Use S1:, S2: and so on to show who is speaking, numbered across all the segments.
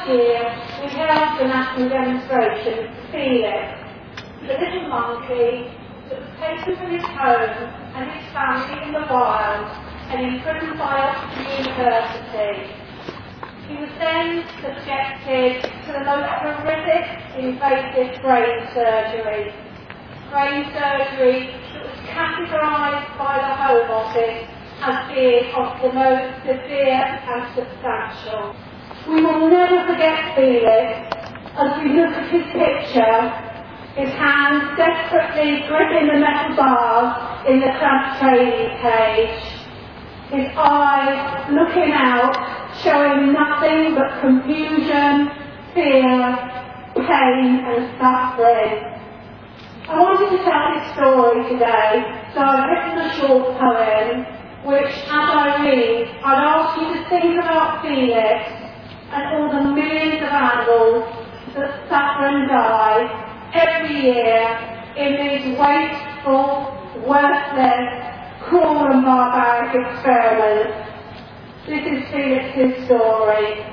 S1: last year, we held the national demonstration for Felix, the little monkey that was taken from his home and his family in the wild and imprisoned by Oxford University. He was then subjected to the most horrific invasive brain surgery that was categorised by the Home Office as being of the most severe and substantial. We will never forget Felix as we look at his picture, his hands desperately gripping the metal bars in the cramped training cage, his eyes looking out, showing nothing but confusion, fear, pain and suffering. I wanted to tell this story today, so I've written a short poem which, as I read, I'd ask you to think about Felix and all the millions of animals that suffer and die every year in these wasteful, worthless, cruel and barbaric experiments. This is Felix's story.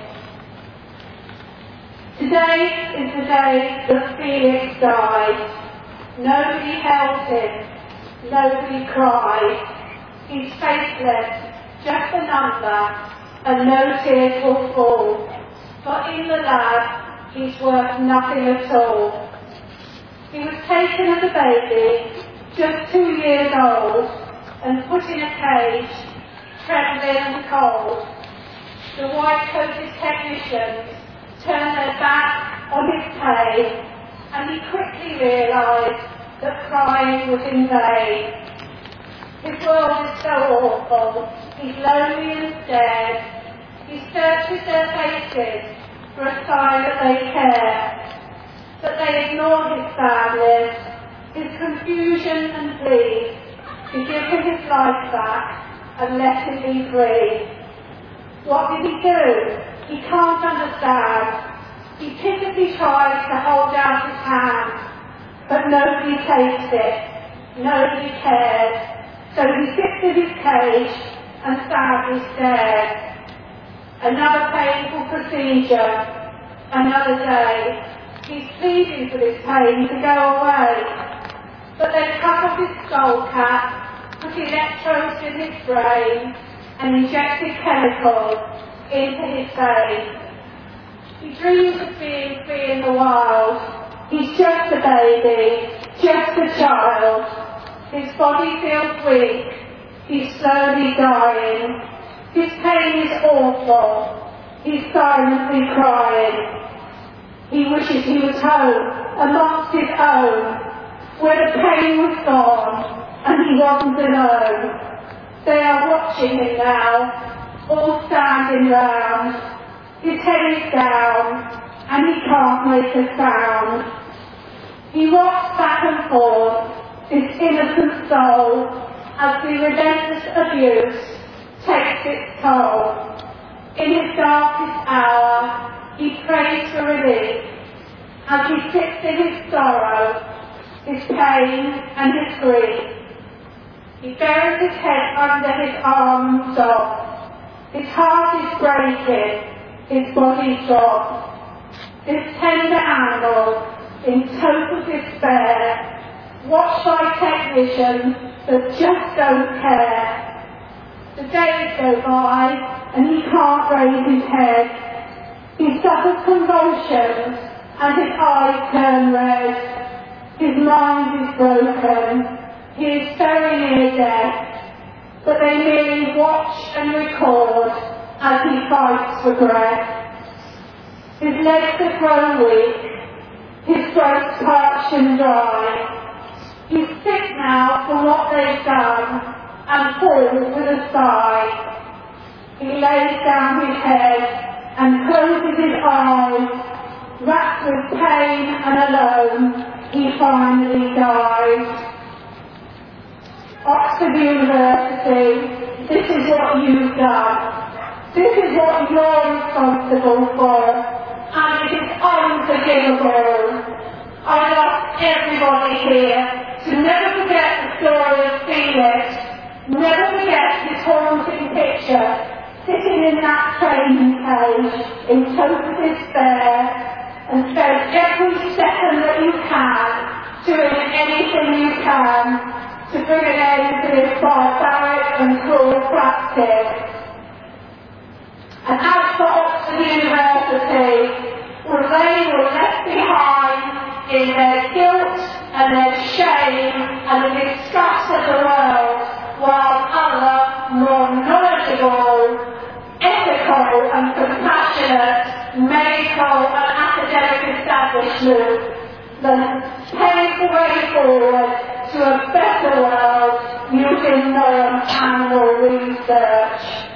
S1: Today is the day that Felix died. Nobody held him. Nobody cried. He's faceless, just a number, and no tears will fall. For in the lab, he's worth nothing at all. He was taken as a baby, just 2 years old, and put in a cage, trembling and cold. The white-coated technicians turned their back on his pain, and he quickly realised that crying was in vain. His world is so awful, he's lonely and scared. He searches their faces for a sign that they care. But they ignore his sadness, his confusion and pleas to give him his life back and let him be free. What did he do? He can't understand. He pitifully tries to hold out his hand, but nobody takes it, nobody cares. So he sits in his cage and sadly stares. Another painful procedure, another day. He's pleading for this pain to go away. But they cut off his skull cap, put electrodes in his brain, and injected chemicals into his veins. He dreams of being free in the wild. He's just a baby, just a child. His body feels weak. He's slowly dying. His pain is awful. He's silently crying. He wishes he was home, amongst his own, where the pain was gone and he wasn't alone. They are watching him now, all standing round. His head is down and he can't make a sound. He rocks back and forth, this innocent soul, as the relentless abuse takes its toll. In his darkest hour, he prays for relief, as he sits in his sorrow, his pain and his grief. He buries his head under his arm and sobs. His heart is breaking, his body sobs. This tender animal, in total despair, watched by technicians that just don't care. The days go by and he can't raise his head. He suffers convulsions and his eyes turn red. His mind is broken. He is very near death. But they merely watch and record as he fights for breath. His legs are grown weak. His throat's parched and dry. He's sick now for what they've done and falls with a sigh. He lays down his head and closes his eyes. Racked with pain and alone, he finally dies. Oxford University, this is what you've done. This is what you're responsible for, and it is unforgivable. I ask everybody here to never forget the story of Felix, never forget his haunting picture, sitting in that training cage in total despair and spend every second that you can doing anything you can to bring an end to this barbaric and cruel practice. And as for Oxford University, well, they were left behind in their guilt and their shame and the disgust of the world, while other, more knowledgeable, ethical and compassionate medical and academic establishments paved the way forward to a better world using non-animal research.